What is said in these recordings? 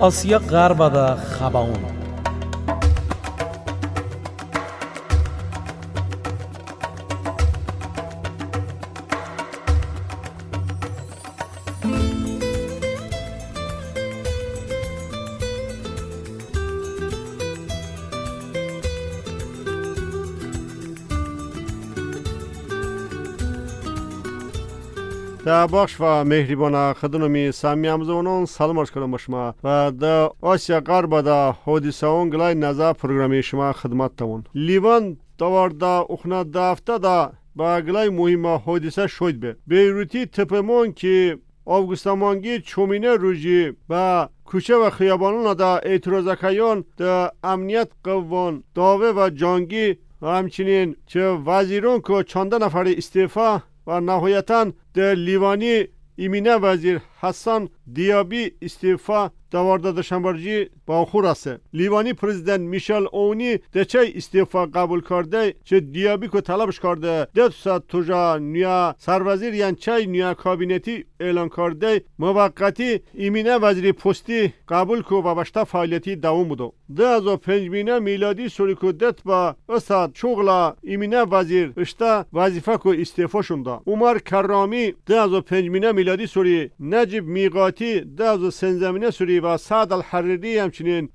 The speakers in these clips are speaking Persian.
آسیا غربدا خباون. در بخش و مهربان خدمت سامیامزونون سلام عرض کنم شما و در آسیا غرب در حادثه اون گلای نظر پروگرامی شما خدمت تون. لیوان دوارده اخنا دافته دا با گلای مهم حادثه شد به بیروتی تپمون که آوگوستامانگی چومینه روزی با کوچه و خیابانون دا اعتراضکایان دا امنیت قوان داوه و جانگی و همچنین چه وزیرون که چند نفر استعفا و نهایتاً در لیوانی ایمینه وزیر حسن دیابی استعفا دوارده دوشنبه با خور است. لیوانی پرزیدنت میشل اونی دچه استعفا قبول کرده چه دیابی که طلبش کرده دست توجا نیا سروزیر یعنی چه نیا کابینتی اعلان کرده موقتی ایمینه وزیر پستی قبول که و باشتا فعالیتی دوام بودو. 2005 میلادی سوری که دت با استاد شغل ایمینه وزیر اشتا وظیفه که استعفا شونده. عمر کرامی 2005 میلادی سوری نجیب میقاتی 2013 سوری و سعد الحریری همچنین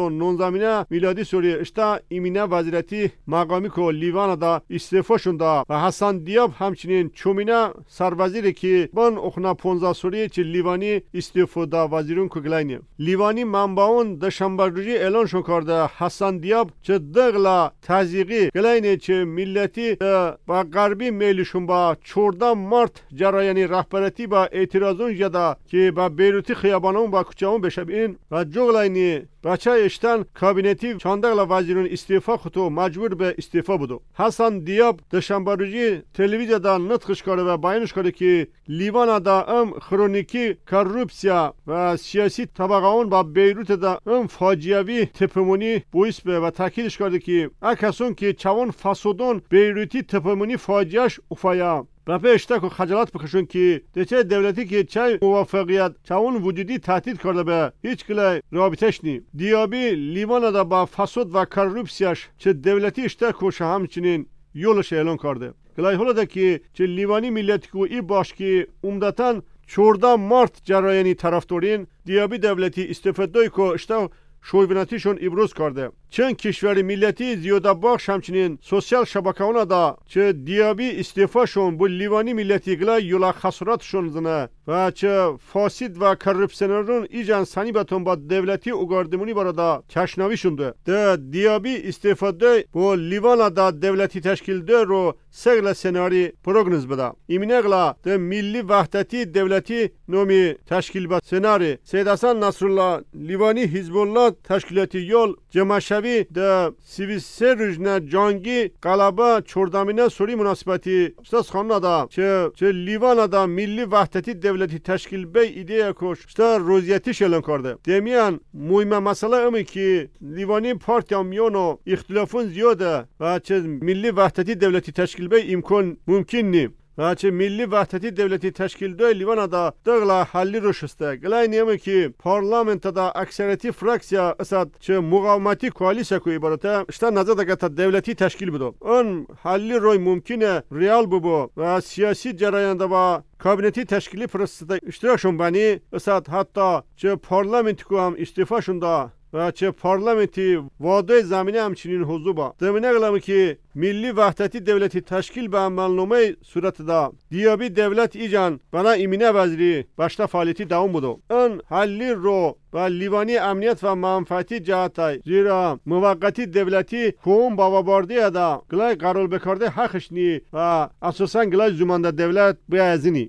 2019 میلادی سوری اشتا ایمینه وزیرتی مقامی که لیوان دا استعفا شونده و حسن دیاب همچنین چومینه سروزیری که بان اخنا 15 سوری چه لیوانی استعفا دا وزیرون که گلاینه. لیوانی منبعون دوشنبه روزی اعلان شون کرده حسن دیاب چه دغلا تزیقی گلاینه چه ملتی با غربی میلشون با 14 مارت جرایانی رهبرتی با اعتراضون جدا که با بیروتی خیابانون با کوچه‌ون بشبین و جغلاینی بچه اشتن کابینتی چندغلا وزیرون استعفا خطو مجبور به استعفا بودو. حسن دیاب دوشنبه روزی تلویزیون دا نطقش کرده و بیانش کرده که لیوان دا خرونیکی کروپسیا و سیاسی طبقه‌ون با بیروت دا فاجعه‌وی تپمونی بویس به و تاکیدش کرده که اکسون که چوان فسودون بیروتی تپمونی فاجعهش افایا و پیشتک و خجالت بکشون که دچه دولتی که چه موافقیت چون وجودی تهدید کرده به هیچ کلی رابطش نی. دیابی لیوان دا با فساد و کروپسیاش چه دولتی اشتک و همچنین یولش اعلان کرده. کلای حالا ده که چه لیوانی ملتی که ای باش که عمدتاً 14 مارت جرایانی طرفدارین دیابی دولتی استفاده که اشتک شویوناتیشون ابراز کرده. چند کشور ملتی زیاده بخش همچنین سوسیال شبکه‌ها دا چه دیابی استعفاشون با لیوانی ملتی گلای یولا خسارتشون زنه و چه فاسد و کروپسیونرون ایجان سنی بتون با دولتی اوگاردمونی برادا چشناوی شونده. ده دیابی استفاده با لیوان دا دولتی تشکیل ده رو سگل سناری پروگنوز بده. ایمینه گلا ده ملی وحدتی دولتی نومی تشکیل بد سناری سید حسن نصرالله لیوانی حزب الله تشکیلاتی یول جمعشوی ده 33 روزنه جانگی قلبه چوردامینه سوری مناسبتی استاز خانه دا چه لیوان دا ملی وحدتی دولتی تشکیل به ایده کش ستا روزیتیش اعلان کرده. دمیان مهمه مسئله امی که لیوانی پارتی میونو اختلافون زیاده و چه ملی وحدتی دولتی تشکیل به امکان ممکن نیم و چه ملی وحدتی دولتی تشکیل دوی لیوان دا دغلا حلی رو شسته. گلای نیمه که پارلمنت دا اکثریتی فراکسیا اسد چه مقاومتی کوالیسیا کوی برته اشتا نظر دگه تا دولتی تشکیل بدو. اون حلی روی ممکنه ریال ببو و سیاسی جریان دا با کابینتی تشکیلی پرسته اشتراکشون بانی اسد حتی چه پارلمنت کو هم استعفاشون دا و چه پارلمنتی واده زمینه همچنین حضور با زمینه گلمه که ملی وحدتی دولتی تشکیل به عملنامه صورت دا دیابی دولت ایجان بنا ایمینه وزیری باشتا فعالیتی دوام بودو. اون حلی رو و لیوانی امنیت و منفعتی جهتای زیرا موقتی دولتی خوم باواباردی ادا گلای قرار بکرده حقش نی و اساسا گلای زمانده دولت بیازینی.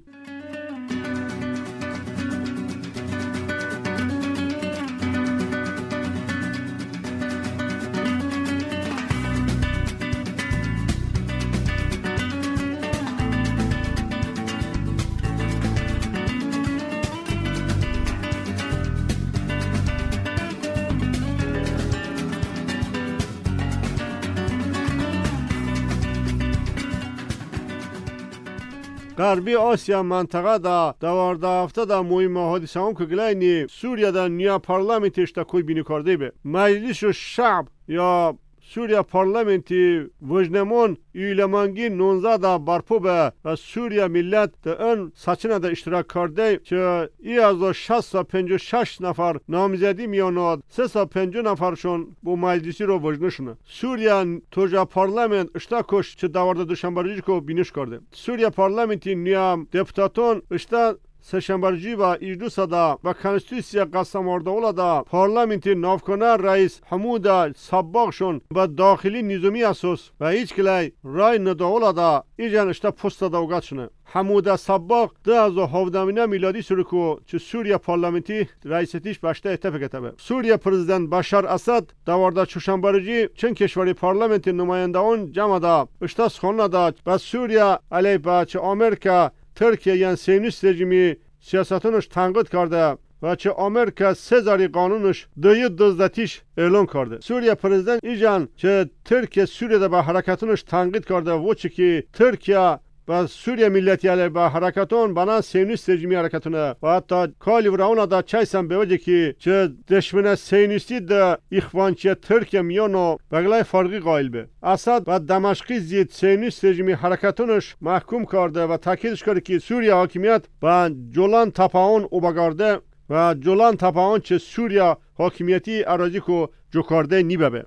غربی آسیا منطقه دا 12 هفته دا مهم حادثه هم که گلینی سوریه دا نیا پارلمنتش تا کوی بینی کرده به مجلس شعب یا سوریه پارلمنتی وجنمون ایلمانگی 19 دا برپو به و سوریه ملت دا اون سچنه دا اشتراک کرده که ای از 656 نفر نامزدی میاناد 350 نفرشون با مجلسی رو وجنشونه سوریه توجه پارلمنت اشتاکش چه دوارده دوشنبرجی که بینش کرده سوریه پارلمنتی نیام دپتاتون اشتا سهشنبه‌روزی و اجلاس دا و کنستیتوسیا قسم آورده دا پارلمنتی نافکنه رئیس حمود صباغشون و داخلی نظامی اساس و هیچ کلی رای نداوله دا ایجان اشتا پست دا اوگتشونه حمود صباغ 2017 میلادی سرکو چه سوریه پارلمنتی رئیستیش باشته اتفاق به سوریه پرزیدنت بشار اسد دوارده چهارشنبه‌روزی چند کشوری پارلمنتی نمایندگان جمع دا اشتا سخن دا و سوریه علیه به چه آمریکا ترکیه یعنی سیونیست رژیمی سیاستونش تنقید کرده و چه آمریکا سزاری قانونش دزدتیش اعلان کرده سوریه پرزیدنت ایجان چه ترکیه سوریه به حرکتونش تنقید کرده و چه که ترکیه و سوریه ملیتی علیه به حرکتون بنا سیونیست رژیمی حرکتونه و حتی کالی و راونا دا چایسن به وجه که چه دشمن سیونیستی دا اخوانچی ترکیه میانو بگلای فرقی قائل به اسد و دمشقی زید سیونیست رژیمی حرکتونش محکوم کرده و تاکیدش کرده که سوریه حاکمیت با جولان تپاون او بگارده و جولان تپاون چه سوریه حاکمیتی اراضی کو جو کرده نیبه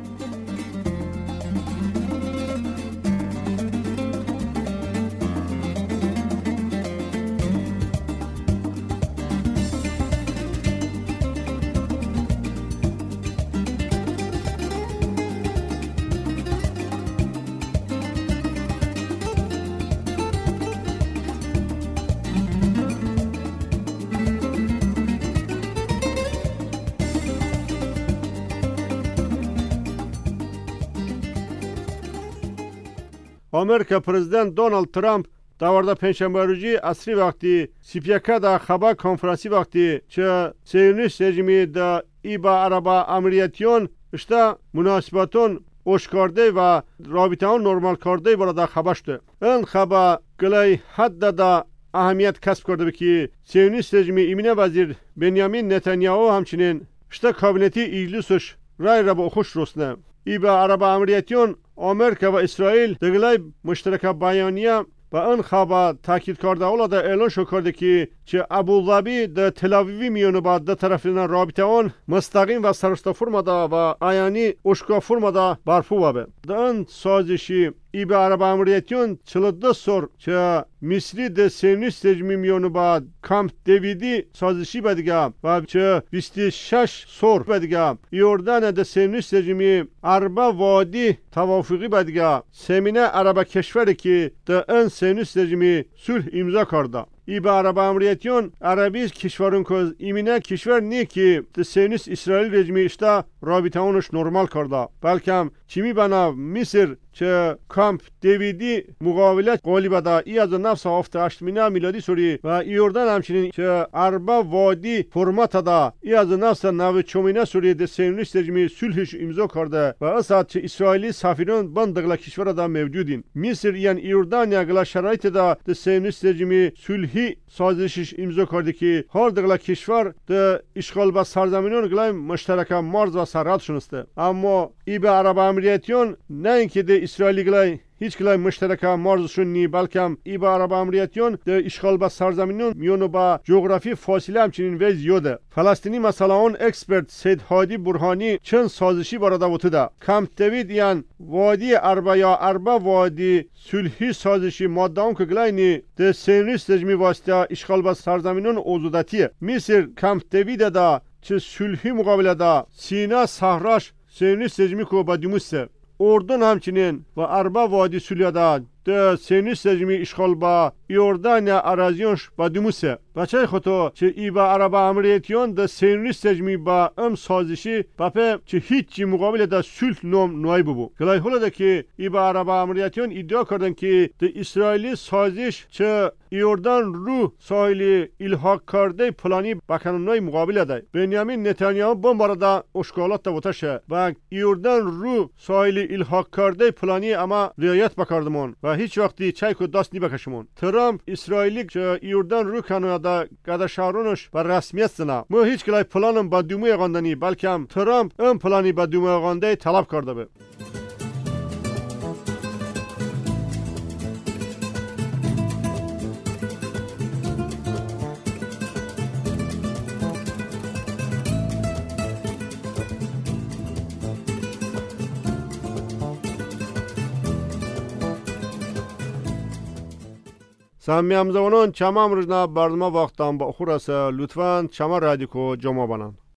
آمریکا پرزیدنت دونالد ترامپ دوارده پنجشنبه‌روزی عصری وقتی سیپیکا دا خبر کنفرانسی وقتی چه سیونیست رژیمی دا ایبا عربا امریتیون اشتا مناسبتون اوشکارده و رابطه ها نرمال کرده برای خبر شده این خبر گلای حد دا اهمیت کسب کرده که سیونیست رژیمی ایمین وزیر بنیامین نتانیاهو همچنین اشتا کابینتی اجلسش رای را با خوش رسنه ایبا عربا امریتیون آمریکا و اسرائیل دگلای مشترک بیانیه و این خبر تاکید کرده اولا اعلان شو کرده که چه ابوظبی در تل‌آویو میونه بعد در طرفین رابطه آن مستقیم و سرشت فرمده و آیانی اشکا فرمده برپو به در این سازشی ایبا عرب امریتیون 42 سور چه مصری در سیونیست رژیمی میونه بعد کامپ دیویدی سازشی بدیگه و چه 26 سور بدیگه یوردان در سیونیست رژیمی اربع وادی توافقی بدیگه سمینه عرب کشوری که در این سیونیست رژیمی صلح امضا کرده ایبا عرب امریتیون عربی کشورون که ایمینه کشور نی که در سیونیست اسرائیل رژیمی اشتا رابطه اونش نرمال کرده بلکه چیمی بنا مصر چه کامپ دیویدی مقابلت قولی بده ای از نفس هفته 8 میلادی سوری و ایوردان همچنین چه اربع وادی فرمت ده ای از نفس 94 سوری در سیونیست رژیمی صلحش امضا کرده و اساد چه اسرائیلی سفیران بندگلا کشور ده موجودین مصر یعنی ایوردان یگلا شرایط ده در سیونیست رژیمی صلحی سازشش امضا کرده که هر دگلا کشور در اشغال به سرزمینان گلای مشترک مرز و سرحد شناسته اما ایبا عرب امریتیون نه اینکه در اسرائیلی گلای هیچ کلای مشترک مرزشون نی بلکه ایبا عرب امریتیون در اشغال به سرزمینان میونو با جغرافی فاصله همچنین وی زیاده فلسطینی مثلا اون اکسپرت سید هادی برهانی چند سازشی برده وتده کامپ دیوید یان وادی اربع یا اربع وادی صلحی سازشی ماده اون که گلاینی در سیونیست رژیمی واسطه اشغال به سرزمینان اوزودتیه مصر کامپ دیوید دا چه صلحی مقابله دا سینا صحراش سیونیست رژیمی کو با دیموسه اردن همچنین و اربع وادی صلح دا ده سیونیست رژیمی اشغال با یوردان اراضیونش با دیموسه بچه خودتو چه ایبا عرب امریتیون ده سیونیست رژیمی با ام سازشی بپه چه هیچی مقابل ده صلح نوعی ببو گلای حالا ده که ایبا عرب امریتیون ادعا کردن که ده اسرائیلی سازش چه یوردان رو ساحلی الحاق کرده پلانی بکنونای مقابل ده بنیامین نتانیاهو بمبارده اشغالات ده وتشه و یوردان رو ساحلی الحاق کرده پلانی اما رعایت بکردمون و و هیچ وقتی چای کو دست نبکشمون. ترامپ اسرائیلی که یوردان رو کنه دا گدا شهرونش بر رسمیت سنا. مو هیچ کلای پلانم با دومه غاندنی بلکه ترامپ ام پلانی با دومه غانده طلب کرده به. سامیام زمانان چمام روزنا برنامه وقتام با خورس لطفاً چما رادیو کو جمع بنان.